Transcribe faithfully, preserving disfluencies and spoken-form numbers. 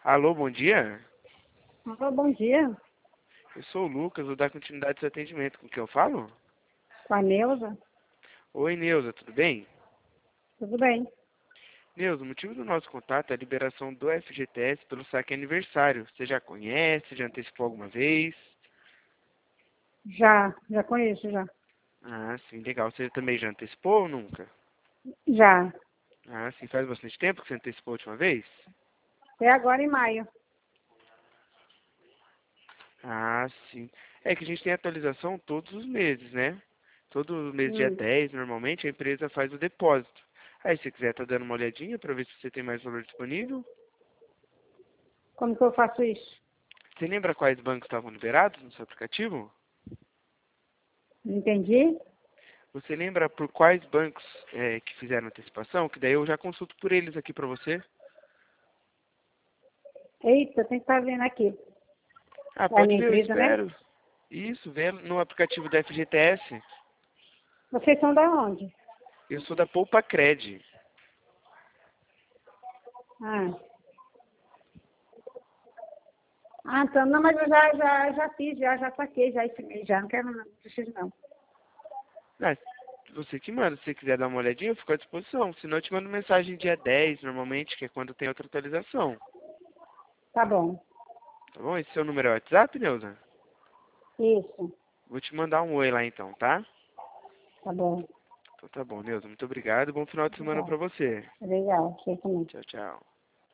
Alô, bom dia. Alô, bom dia. Eu sou o Lucas, vou dar continuidade ao seu atendimento. Com quem eu falo? Com a Neuza. Oi, Neuza, tudo bem? Tudo bem? Neuza, o motivo do nosso contato é a liberação do F G T S pelo saque aniversário. Você já conhece, já antecipou alguma vez? Já, já conheço, já. Ah, sim, legal. Você também já antecipou ou nunca? Já. Ah, sim, faz bastante tempo que você antecipou a última vez? Até agora em maio. Ah, sim. É que a gente tem atualização todos os meses, né? Todo mês dia Hum. dez, normalmente, a empresa faz o depósito. Aí, se você quiser, tá dando uma olhadinha para ver se você tem mais valor disponível. Como que eu faço isso? Você lembra quais bancos estavam liberados no seu aplicativo? Não entendi? Você lembra por quais bancos é, que fizeram antecipação? Que daí eu já consulto por eles aqui para você. Eita, tem que estar vendo aqui. Ah, É a pode minha ver, eu empresa, né? espero. Isso, vê no aplicativo da F G T S. Vocês são da onde? Eu sou da Poupa Cred. Ah. Ah, então, não, mas eu já, já, já fiz, já, já saquei, já esse mês, já. Não quero, não, não preciso não. Ah, você que manda. Se você quiser dar uma olhadinha, eu fico à disposição. Senão eu te mando mensagem dia dez, normalmente, que é quando tem outra atualização. Tá bom. Tá bom? Esse seu número é o WhatsApp, Neuza? Isso. Vou te mandar um oi lá então, tá? Tá bom. Então tá bom, Neuza. Muito obrigado. Bom final de semana Obrigada. pra você. Obrigada. Você também. Tchau, tchau.